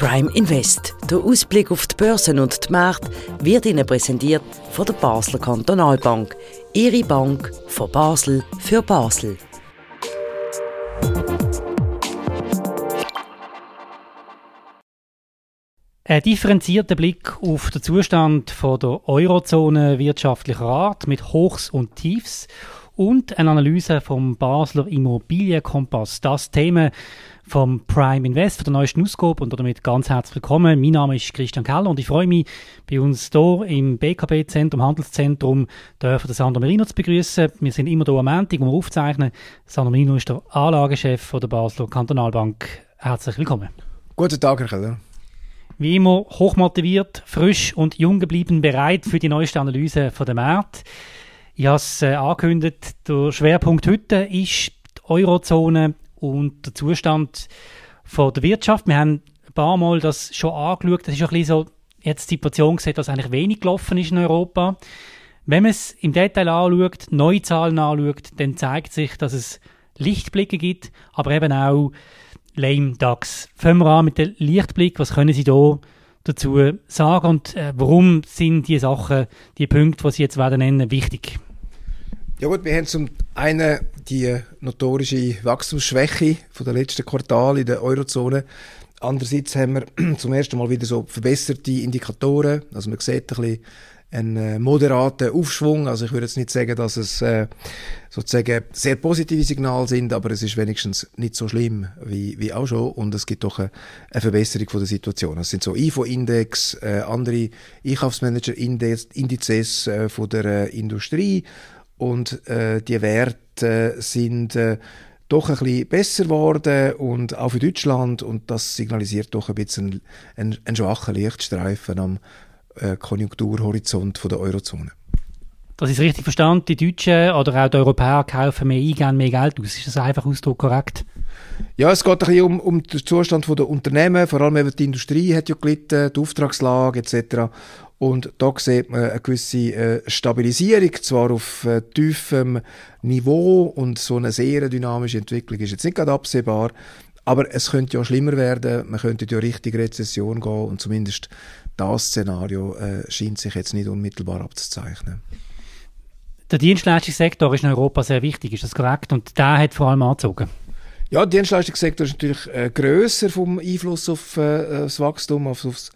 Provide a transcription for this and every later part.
Prime Invest. Der Ausblick auf die Börsen und die Märkte wird Ihnen präsentiert von der Basler Kantonalbank. Ihre Bank von Basel für Basel. Ein differenzierter Blick auf den Zustand der Eurozone wirtschaftlicher Art mit Hochs und Tiefs und eine Analyse vom Basler Immobilienkompass. Das Thema vom Prime Invest, von der neuesten Ausgabe, und damit ganz herzlich willkommen. Mein Name ist Christian Keller und ich freue mich, bei uns hier im BKB-Zentrum, Handelszentrum, dürfen Sandro Merino zu begrüßen. Wir sind immer hier am Montag, wo wir aufzeichnen. Sandro Merino ist der Anlagechef der Basler Kantonalbank. Herzlich willkommen. Guten Tag, Herr Keller. Wie immer hochmotiviert, frisch und jung geblieben, bereit für die neueste Analyse der Märkte. Ich habe es angekündigt, der Schwerpunkt heute ist die Eurozone und der Zustand der Wirtschaft. Wir haben ein paar Mal das schon angeschaut. Das ist ein bisschen so jetzt die Situation gesehen, dass eigentlich wenig gelaufen ist in Europa. Wenn man es im Detail anschaut, neue Zahlen anschaut, dann zeigt sich, dass es Lichtblicke gibt, aber eben auch Lame Ducks. Fangen wir an mit dem Lichtblick. Was können Sie da dazu sagen und warum sind die Sachen, die Punkte, die Sie jetzt nennen werden, wichtig? Ja gut, wir haben zum einen die notorische Wachstumsschwäche von der letzten Quartal in der Eurozone. Andererseits haben wir zum ersten Mal wieder so verbesserte Indikatoren. Also man sieht ein bisschen einen moderaten Aufschwung. Also ich würde jetzt nicht sagen, dass es sozusagen sehr positive Signale sind, aber es ist wenigstens nicht so schlimm wie auch schon. Und es gibt doch eine Verbesserung von der Situation. Es sind so IFO-Index, andere Einkaufsmanager-Indizes von der Industrie. Und die Werte sind doch ein bisschen besser geworden und auch für Deutschland. Und das signalisiert doch ein bisschen einen schwachen Lichtstreifen am Konjunkturhorizont von der Eurozone. Das ist richtig verstanden. Die Deutschen oder auch die Europäer kaufen mehr ein, geben mehr Geld aus. Ist das einfach Ausdruck korrekt? Ja, es geht ein bisschen um den Zustand der Unternehmen. Vor allem eben die Industrie hat ja gelitten, die Auftragslage etc. Und da sieht man eine gewisse Stabilisierung, zwar auf tiefem Niveau, und so eine sehr dynamische Entwicklung ist jetzt nicht gerade absehbar, aber es könnte ja schlimmer werden, man könnte ja Richtung Rezession gehen, und zumindest das Szenario scheint sich jetzt nicht unmittelbar abzuzeichnen. Der Dienstleistungssektor ist in Europa sehr wichtig, ist das korrekt? Und der hat vor allem angezogen. Ja, der Dienstleistungssektor ist natürlich grösser vom Einfluss auf das Wachstum, aufs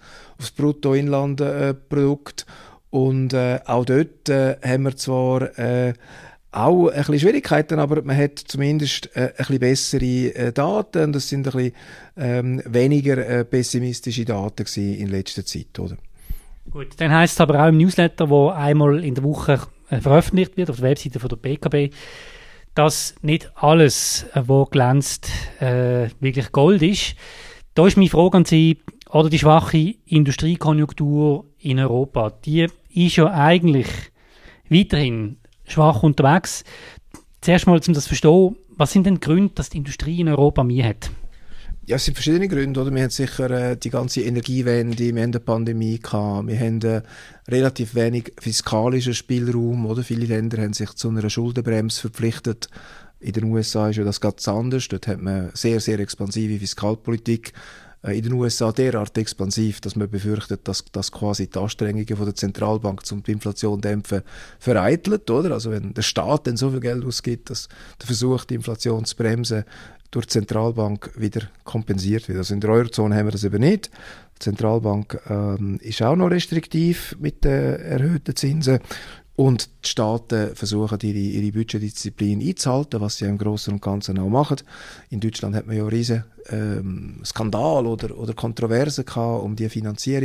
Bruttoinlandprodukt. Und auch dort haben wir zwar auch ein bisschen Schwierigkeiten, aber man hat zumindest ein bisschen bessere Daten. Das sind ein bisschen weniger pessimistische Daten gewesen in letzter Zeit, oder? Gut, dann heisst es aber auch im Newsletter, der einmal in der Woche veröffentlicht wird, auf der Webseite von der BKB, dass nicht alles, was glänzt, wirklich Gold ist. Da ist meine Frage an Sie, oder die schwache Industriekonjunktur in Europa, die ist ja eigentlich weiterhin schwach unterwegs. Zuerst mal, um das zu verstehen, was sind denn die Gründe, dass die Industrie in Europa mehr hat? Ja, es sind verschiedene Gründe, oder? Wir haben sicher die ganze Energiewende, wir haben eine Pandemie gehabt, wir haben relativ wenig fiskalischen Spielraum, oder? Viele Länder haben sich zu einer Schuldenbremse verpflichtet. In den USA ist ja das ganz anders. Dort hat man sehr, sehr expansive Fiskalpolitik. In den USA derart expansiv, dass man befürchtet, dass quasi die Anstrengungen von der Zentralbank um die Inflation dämpfen vereitelt, oder? Also wenn der Staat dann so viel Geld ausgibt, dass der Versuch, die Inflation zu bremsen, durch die Zentralbank wieder kompensiert wird. Also in der Eurozone haben wir das eben nicht. Die Zentralbank ist auch noch restriktiv mit den erhöhten Zinsen. Und die Staaten versuchen, ihre Budgetdisziplin einzuhalten, was sie im Großen und Ganzen auch machen. In Deutschland hat man ja einen riesen Skandal oder Kontroversen gehabt um die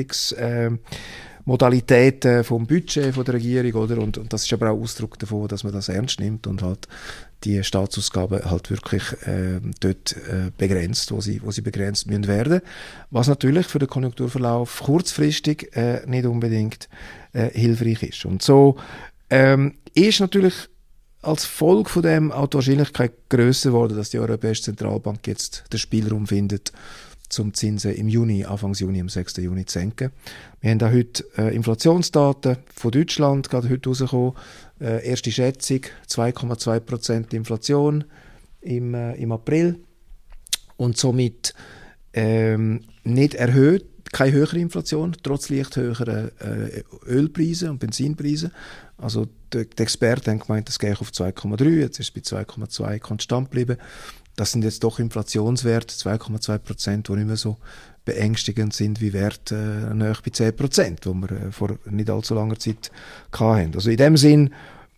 Finanzierungsmodalitäten vom Budget von der Regierung, oder? Und das ist aber auch Ausdruck davon, dass man das ernst nimmt und halt die Staatsausgaben halt wirklich dort begrenzt, wo sie begrenzt müssen werden. Was natürlich für den Konjunkturverlauf kurzfristig nicht unbedingt hilfreich ist. Und so ist natürlich als Folge von dem auch die Wahrscheinlichkeit grösser geworden, dass die Europäische Zentralbank jetzt den Spielraum findet, zum Zinsen im Juni, Anfang Juni, am 6. Juni zu senken. Wir haben da heute Inflationsdaten von Deutschland, gerade heute rausgekommen. Erste Schätzung, 2,2% Inflation im April. Und somit nicht erhöht, keine höhere Inflation, trotz leicht höherer Ölpreise und Benzinpreise. Also die Experten haben gemeint, das gehe auf 2,3, jetzt ist es bei 2,2 konstant geblieben. Das sind jetzt doch Inflationswerte, 2,2%, die nicht mehr so beängstigend sind wie Werte nahe bei 10%, die wir vor nicht allzu langer Zeit hatten. Also in dem Sinn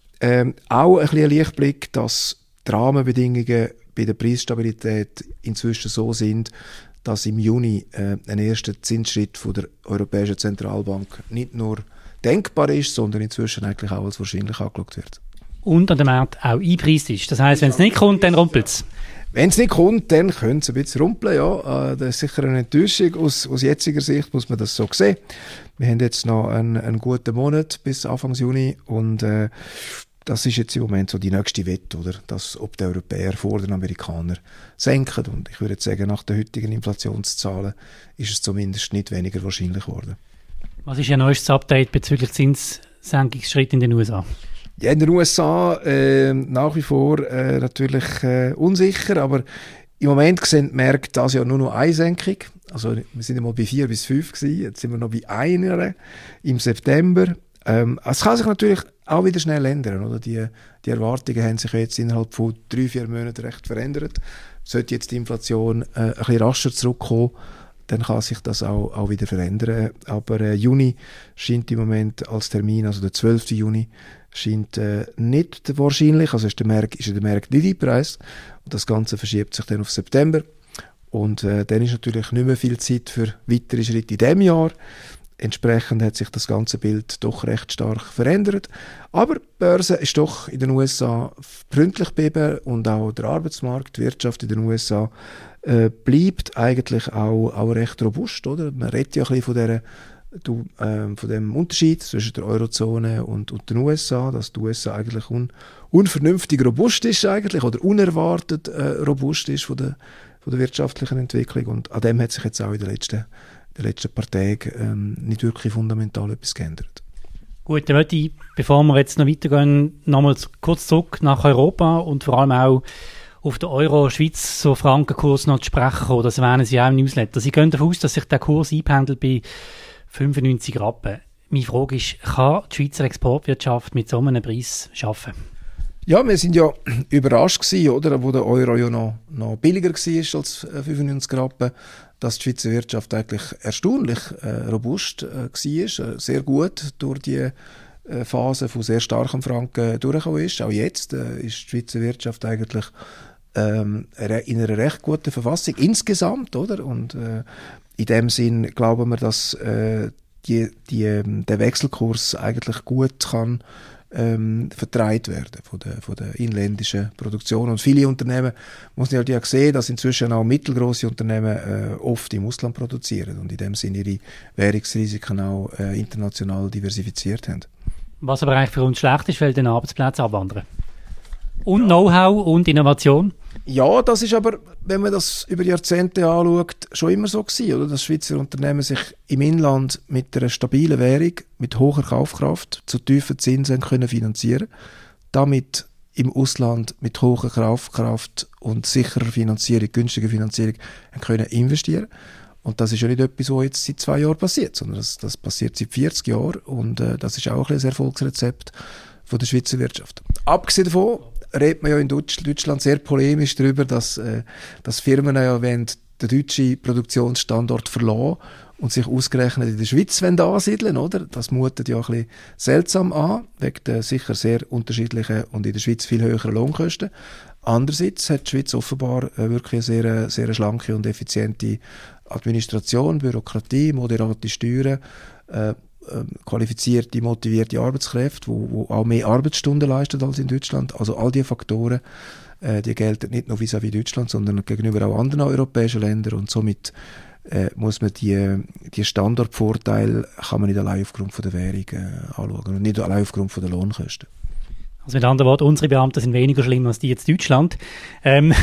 auch ein bisschen ein Lichtblick, dass die Rahmenbedingungen bei der Preisstabilität inzwischen so sind, dass im Juni ein erster Zinsschritt von der Europäischen Zentralbank nicht nur denkbar ist, sondern inzwischen eigentlich auch als wahrscheinlich angeschaut wird. Und an dem Markt auch eingepreist ist. Das heisst, wenn es nicht kommt, dann rumpelt es. Wenn es nicht kommt, dann könnte es ein bisschen rumpeln, ja. Das ist sicher eine Enttäuschung. Aus jetziger Sicht muss man das so sehen. Wir haben jetzt noch einen guten Monat bis Anfang Juni und das ist jetzt im Moment so die nächste Wette, oder? Dass, ob die Europäer vor den Amerikanern senken. Und ich würde jetzt sagen, nach den heutigen Inflationszahlen ist es zumindest nicht weniger wahrscheinlich geworden. Was ist Ihr neuestes Update bezüglich Zinssenkungsschritt in den USA? Ja, in den USA nach wie vor natürlich unsicher, aber im Moment sehen die Märkte das ja nur noch eine Senkung. Also wir sind ja mal bei 4 bis 5 gewesen, jetzt sind wir noch bei einer im September. Es kann sich natürlich auch wieder schnell ändern, oder? Die Erwartungen haben sich jetzt innerhalb von 3-4 Monaten recht verändert. Sollte jetzt die Inflation ein bisschen rascher zurückkommen, dann kann sich das auch wieder verändern. Aber Juni scheint im Moment als Termin, also der 12. Juni, scheint nicht wahrscheinlich. Also ist der Markt nicht eingepreist. Und das Ganze verschiebt sich dann auf September. Und dann ist natürlich nicht mehr viel Zeit für weitere Schritte in diesem Jahr. Entsprechend hat sich das ganze Bild doch recht stark verändert. Aber die Börse ist doch in den USA freundlich geblieben und auch der Arbeitsmarkt, die Wirtschaft in den USA bleibt eigentlich auch recht robust. Oder? Man redet ja ein bisschen von dem Unterschied zwischen der Eurozone und den USA, dass die USA eigentlich unvernünftig robust ist eigentlich, oder unerwartet robust ist von der wirtschaftlichen Entwicklung. Und an dem hat sich jetzt auch in den letzten paar Tagen nicht wirklich fundamental etwas geändert. Gut, dann möchte ich, bevor wir jetzt noch weitergehen, nochmal kurz zurück nach Europa und vor allem auch auf den Euro-Schweiz so Frankenkurs noch zu sprechen kommen. Das erwähnen Sie auch im Newsletter. Sie gehen davon aus, dass sich der Kurs einpendelt bei 95 Rappen. Meine Frage ist, kann die Schweizer Exportwirtschaft mit so einem Preis arbeiten? Ja, wir sind ja überrascht gewesen, oder, wo der Euro ja noch billiger war als 95 Rappen, dass die Schweizer Wirtschaft eigentlich erstaunlich robust war, sehr gut durch die Phase von sehr starkem Franken durchgekommen ist. Auch jetzt ist die Schweizer Wirtschaft eigentlich in einer recht guten Verfassung insgesamt, oder? Und in dem Sinn glauben wir, dass der Wechselkurs eigentlich gut kann vertreibt werden von der inländischen Produktion. Und viele Unternehmen, muss man ja sehen, dass inzwischen auch mittelgroße Unternehmen oft im Ausland produzieren und in dem Sinne ihre Währungsrisiken auch international diversifiziert haben. Was aber eigentlich für uns schlecht ist, weil dann Arbeitsplätze abwandern. Und Know-how und Innovation? Ja, das ist aber, wenn man das über Jahrzehnte anschaut, schon immer so gewesen, oder? Dass Schweizer Unternehmen sich im Inland mit einer stabilen Währung, mit hoher Kaufkraft, zu tiefen Zinsen können finanzieren, damit im Ausland mit hoher Kaufkraft und sicherer Finanzierung, günstiger Finanzierung, können investieren. Und das ist ja nicht etwas, was jetzt seit 2 Jahren passiert, sondern das passiert seit 40 Jahren und das ist auch ein Erfolgsrezept von der Schweizer Wirtschaft. Abgesehen davon redet man ja in Deutschland sehr polemisch darüber, dass Firmen ja den deutschen Produktionsstandort verlassen und sich ausgerechnet in der Schweiz ansiedeln, oder? Das mutet ja ein bisschen seltsam an, wegen der sicher sehr unterschiedlichen und in der Schweiz viel höheren Lohnkosten. Andererseits hat die Schweiz offenbar wirklich eine sehr schlanke und effiziente Administration, Bürokratie, moderate Steuern, qualifizierte, motivierte Arbeitskräfte, die auch mehr Arbeitsstunden leisten als in Deutschland. Also all diese Faktoren, die gelten nicht nur vis-à-vis Deutschland, sondern gegenüber auch anderen europäischen Ländern und somit muss man die Standortvorteile kann man nicht allein aufgrund von der Währung anschauen und nicht allein aufgrund von der Lohnkosten. Also mit anderen Worten, unsere Beamten sind weniger schlimm als die jetzt in Deutschland. Nein,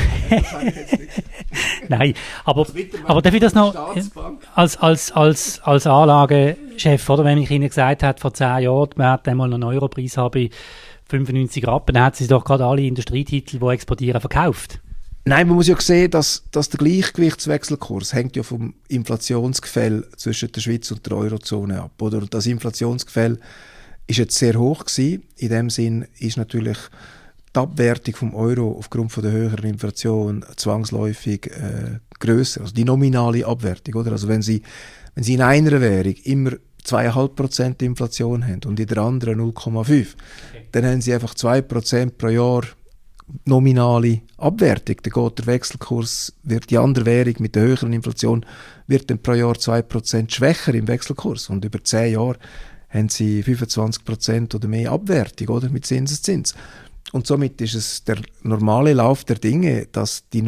aber darf ich das noch als Anlagechef, oder? Wenn ich Ihnen gesagt habe, vor 10 Jahren, wir hätten einmal einen Europreis haben bei 95 Rappen, dann hat sie doch gerade alle Industrietitel, die exportieren, verkauft. Nein, man muss ja sehen, dass der Gleichgewichtswechselkurs hängt ja vom Inflationsgefälle zwischen der Schweiz und der Eurozone ab, oder? Und das Inflationsgefälle ist jetzt sehr hoch gewesen. In dem Sinn ist natürlich die Abwertung vom Euro aufgrund von der höheren Inflation zwangsläufig grösser, also die nominale Abwertung, oder? Also wenn Sie in einer Währung immer 2,5% Inflation haben und in der anderen 0,5, dann haben Sie einfach 2% pro Jahr nominale Abwertung. Dann geht der Wechselkurs, wird die andere Währung mit der höheren Inflation, wird dann pro Jahr 2% schwächer im Wechselkurs. Und über 10 Jahre haben Sie 25% oder mehr Abwertung, oder? Mit Zinseszins. Und somit ist es der normale Lauf der Dinge, dass die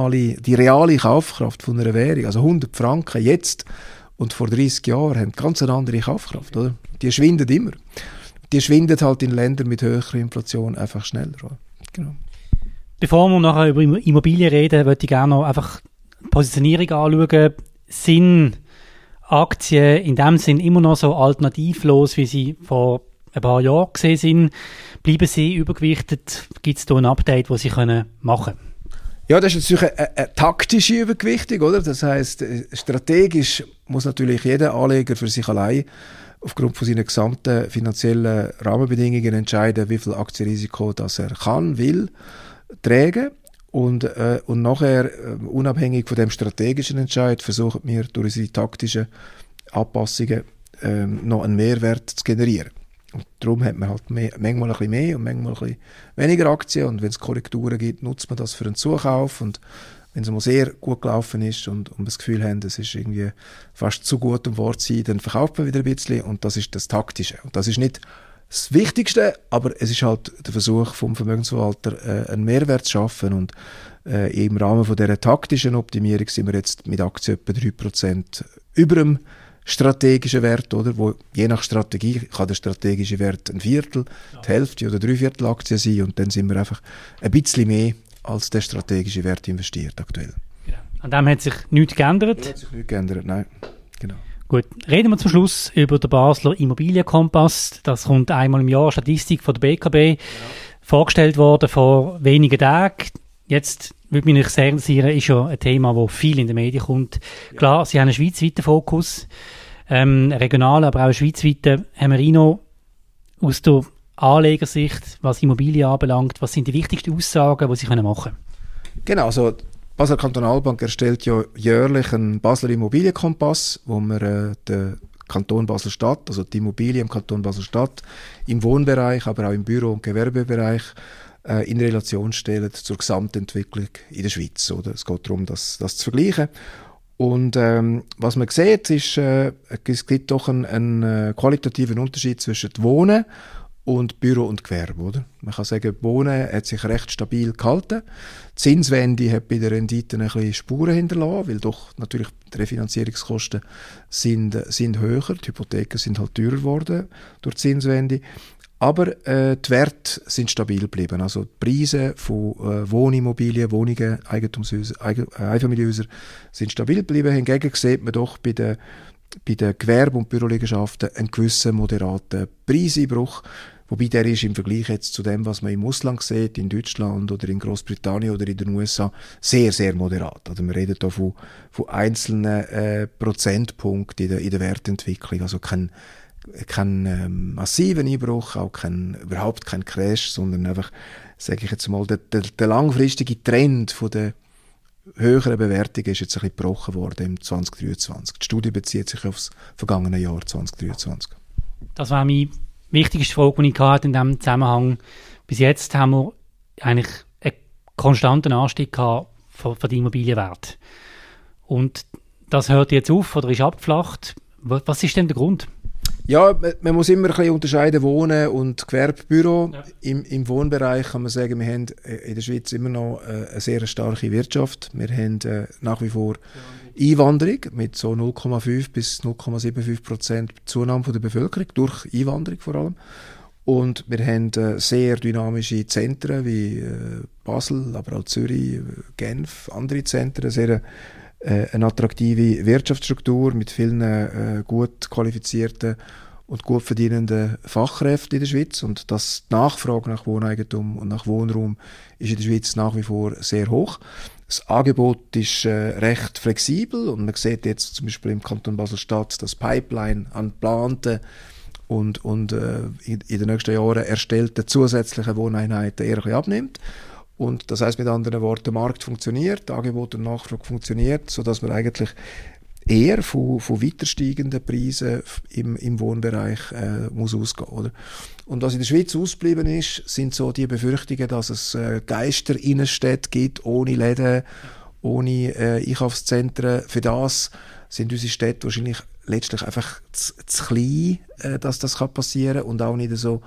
reale Kaufkraft von einer Währung, also 100 Franken jetzt und vor 30 Jahren, haben ganz eine andere Kaufkraft, oder? Die schwindet immer. Die schwindet halt in Ländern mit höherer Inflation einfach schneller, oder? Genau. Bevor wir nachher über Immobilien reden, würde ich gerne noch einfach die Positionierung anschauen. Sind Aktien in dem Sinn immer noch so alternativlos, wie sie vor ein paar Jahren gesehen sind? Bleiben sie übergewichtet? Gibt es da ein Update, das sie machen können? Ja, das ist natürlich eine taktische Übergewichtung, oder? Das heisst, strategisch muss natürlich jeder Anleger für sich allein aufgrund von seinen gesamten finanziellen Rahmenbedingungen entscheiden, wie viel Aktienrisiko das er kann, will, tragen. Und nachher, unabhängig von dem strategischen Entscheid, versuchen wir durch unsere taktischen Anpassungen noch einen Mehrwert zu generieren. Und darum hat man halt manchmal ein bisschen mehr und manchmal ein bisschen weniger Aktien. Und wenn es Korrekturen gibt, nutzt man das für einen Zukauf. Und wenn es mal sehr gut gelaufen ist und wir das Gefühl haben, es ist irgendwie fast zu gut, um wahr zu sein, dann verkauft man wieder ein bisschen. Und das ist das Taktische. Und das ist nicht das Wichtigste, aber es ist halt der Versuch vom Vermögensverwalter, einen Mehrwert zu schaffen. Und im Rahmen von dieser taktischen Optimierung sind wir jetzt mit Aktien etwa 3% über dem strategischen Wert, oder? Wo je nach Strategie kann der strategische Wert ein Viertel, die Hälfte oder 3/4 Aktien sein, und dann sind wir einfach ein bisschen mehr als der strategische Wert investiert aktuell. Genau. An dem hat sich nichts geändert? Da hat sich nichts geändert, nein. Genau. Gut, reden wir zum Schluss über den Basler Immobilienkompass. Das kommt einmal im Jahr, Statistik von der BKB, vorgestellt worden vor wenigen Tagen. Jetzt würde mich sehr interessieren, ist ja ein Thema, das viel in den Medien kommt. Klar, Sie haben einen schweizweiten Fokus, regional, aber auch einen schweizweiten. Herr Merino, aus der Anlegersicht, was Immobilien anbelangt, was sind die wichtigsten Aussagen, die Sie machen können? Genau, also die Basler Kantonalbank erstellt ja jährlich einen Basler Immobilienkompass, wo wir den Kanton Basel-Stadt, also die Immobilien im Kanton Basel-Stadt, im Wohnbereich, aber auch im Büro- und Gewerbebereich in Relation stellen zur Gesamtentwicklung in der Schweiz. Oder? Es geht darum, das zu vergleichen. Und was man sieht, ist, es gibt doch einen qualitativen Unterschied zwischen Wohnen und Büro und Gewerbe. Oder? Man kann sagen, Wohnen hat sich recht stabil gehalten. Die Zinswende hat bei den Renditen ein bisschen Spuren hinterlassen, weil doch natürlich die Refinanzierungskosten sind höher, die Hypotheken sind halt teurer geworden durch die Zinswende. Aber die Werte sind stabil geblieben. Also die Preise von Wohnimmobilien, Wohnungen, Eigentumshäuser, Einfamilienhäuser sind stabil geblieben. Hingegen sieht man doch bei den Gewerbe- und Büroliegenschaften einen gewissen moderaten Preiseinbruch. Wobei der ist im Vergleich jetzt zu dem, was man im Ausland sieht, in Deutschland oder in Großbritannien oder in den USA, sehr, sehr moderat. Also wir reden hier von einzelnen Prozentpunkten in der Wertentwicklung. Also kein massiven Einbruch, auch überhaupt kein Crash, sondern einfach, sage ich jetzt mal, der langfristige Trend von der höheren Bewertung ist jetzt ein bisschen gebrochen worden im 2023. Die Studie bezieht sich auf das vergangene Jahr 2023. Das war meine wichtigste Frage, die ich hatte in diesem Zusammenhang. Bis jetzt haben wir eigentlich einen konstanten Anstieg gehabt von den Immobilienwerten. Und das hört jetzt auf oder ist abgeflacht. Was ist denn der Grund? Ja, man muss immer ein bisschen unterscheiden, Wohnen und Gewerbebüro. Ja. Im Wohnbereich kann man sagen, wir haben in der Schweiz immer noch eine sehr starke Wirtschaft. Wir haben nach wie vor Einwanderung mit so 0,5 bis 0,75% Zunahme von der Bevölkerung, durch Einwanderung vor allem. Und wir haben sehr dynamische Zentren wie Basel, aber auch Zürich, Genf, andere Zentren, sehr eine attraktive Wirtschaftsstruktur mit vielen gut qualifizierten und gut verdienenden Fachkräfte in der Schweiz. Und die Nachfrage nach Wohneigentum und nach Wohnraum ist in der Schweiz nach wie vor sehr hoch. Das Angebot ist recht flexibel und man sieht jetzt zum Beispiel im Kanton Basel-Stadt, dass Pipeline an geplanten und in den nächsten Jahren erstellten zusätzlichen Wohneinheiten eher ein bisschen abnimmt. Und das heisst mit anderen Worten, der Markt funktioniert, Angebot und Nachfrage funktioniert, sodass man eigentlich eher von weiter steigenden Preisen im Wohnbereich muss ausgehen, oder? Und was in der Schweiz ausgeblieben ist, sind so die Befürchtungen, dass es Geisterinnenstädte gibt, ohne Läden, ohne Einkaufszentren. Für das sind unsere Städte wahrscheinlich letztlich einfach zu klein, dass das passieren kann und auch nicht so.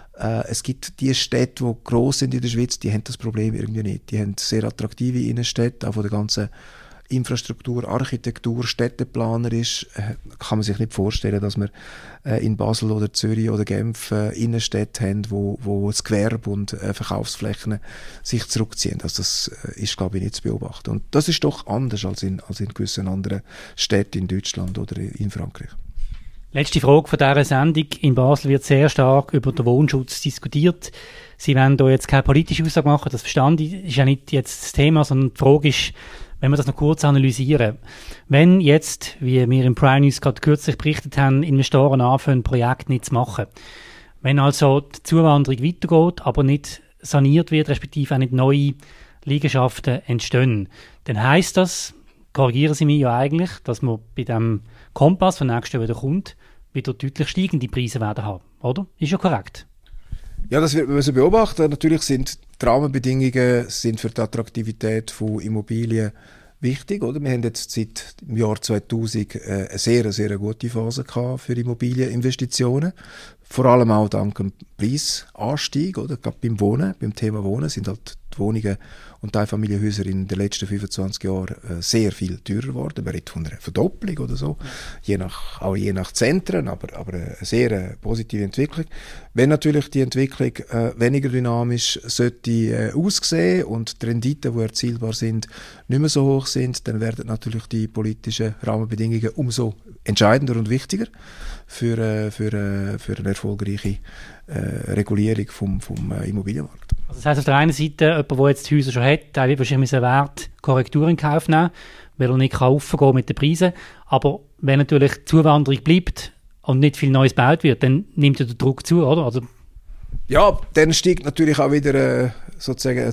Es gibt die Städte, die gross sind in der Schweiz, die haben das Problem irgendwie nicht. Die haben sehr attraktive Innenstädte, auch von der ganzen Infrastruktur, Architektur, städteplanerisch kann man sich nicht vorstellen, dass wir in Basel oder Zürich oder Genf Innenstädte haben, wo das Gewerbe und Verkaufsflächen sich zurückziehen. Also das ist, glaube ich, nicht zu beobachten. Und das ist doch anders als in gewissen anderen Städten in Deutschland oder in Frankreich. Letzte Frage von dieser Sendung. In Basel wird sehr stark über den Wohnschutz diskutiert. Sie wollen da jetzt keine politische Aussage machen, das verstand ich, ist ja nicht jetzt das Thema, sondern die Frage ist, wenn wir das noch kurz analysieren. Wenn jetzt, wie wir im Prime News gerade kürzlich berichtet haben, Investoren anfangen, Projekte nicht zu machen, wenn also die Zuwanderung weitergeht, aber nicht saniert wird, respektive auch nicht neue Liegenschaften entstehen, dann heisst das, korrigieren Sie mich ja eigentlich, dass wir bei dem Kompass, der nächstes Jahr wieder kommt, wieder deutlich steigende Preise werden haben, oder? Ist ja korrekt. Ja, das wird man beobachten. Natürlich sind die Rahmenbedingungen für die Attraktivität von Immobilien wichtig, oder? Wir haben jetzt seit dem Jahr 2000 eine sehr, sehr gute Phase gehabt für Immobilieninvestitionen. Vor allem auch dank dem Preisanstieg, oder? Gerade beim Thema Wohnen sind halt die Wohnungen und die Einfamilienhäuser in den letzten 25 Jahren sehr viel teurer geworden. Man redet von einer Verdopplung oder so, auch je nach Zentren, aber eine sehr positive Entwicklung. Wenn natürlich die Entwicklung weniger dynamisch sollte aussehen und die Renditen, die erzielbar sind, nicht mehr so hoch sind, dann werden natürlich die politischen Rahmenbedingungen umso entscheidender und wichtiger für eine erfolgreiche Regulierung vom Immobilienmarkt. Also das heisst auf der einen Seite, jemand, der jetzt die Häuser schon hat, der wird wahrscheinlich eine Wertkorrektur in Kauf nehmen, weil er nicht raufgehen mit den Preisen. Aber wenn natürlich die Zuwanderung bleibt und nicht viel Neues gebaut wird, dann nimmt ja der Druck zu, oder? Also ja, dann steigt natürlich auch wieder sozusagen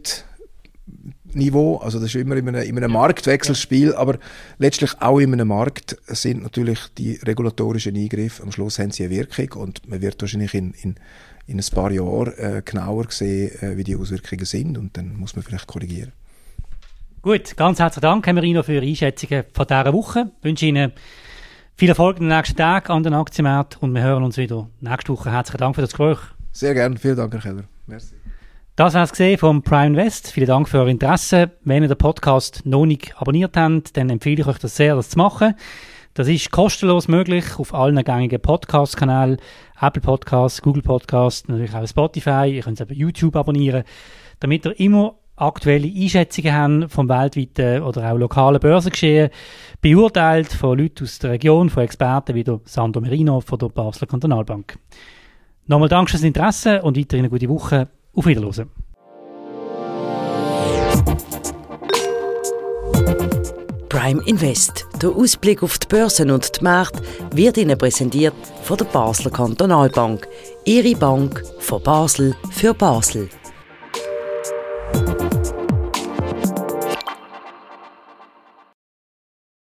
Mietniveau. Also das ist immer in einem Marktwechselspiel, aber letztlich auch in einem Markt sind natürlich die regulatorischen Eingriffe, am Schluss haben sie eine Wirkung und man wird wahrscheinlich in ein paar Jahren genauer sehen, wie die Auswirkungen sind und dann muss man vielleicht korrigieren. Gut, ganz herzlichen Dank, Herr Marino, für Ihre Einschätzungen von dieser Woche. Ich wünsche Ihnen viel Erfolg in den nächsten Tagen an den Aktienmärkten und wir hören uns wieder nächste Woche. Herzlichen Dank für das Gespräch. Sehr gerne, vielen Dank, Herr Keller. Merci. Das war es vom Prime Invest. Vielen Dank für euer Interesse. Wenn ihr den Podcast noch nicht abonniert habt, dann empfehle ich euch das sehr, das zu machen. Das ist kostenlos möglich auf allen gängigen Podcast-Kanälen, Apple Podcasts, Google Podcasts, natürlich auch Spotify. Ihr könnt es eben YouTube abonnieren, damit ihr immer aktuelle Einschätzungen habt vom weltweiten oder auch lokalen Börsengeschehen, beurteilt von Leuten aus der Region, von Experten wie der Sandro Marino von der Basler Kantonalbank. Nochmal Dank fürs Interesse und weiterhin eine gute Woche. Auf Wiederhören. Prime Invest. Der Ausblick auf die Börsen und die Märkte wird Ihnen präsentiert von der Basler Kantonalbank. Ihre Bank von Basel für Basel.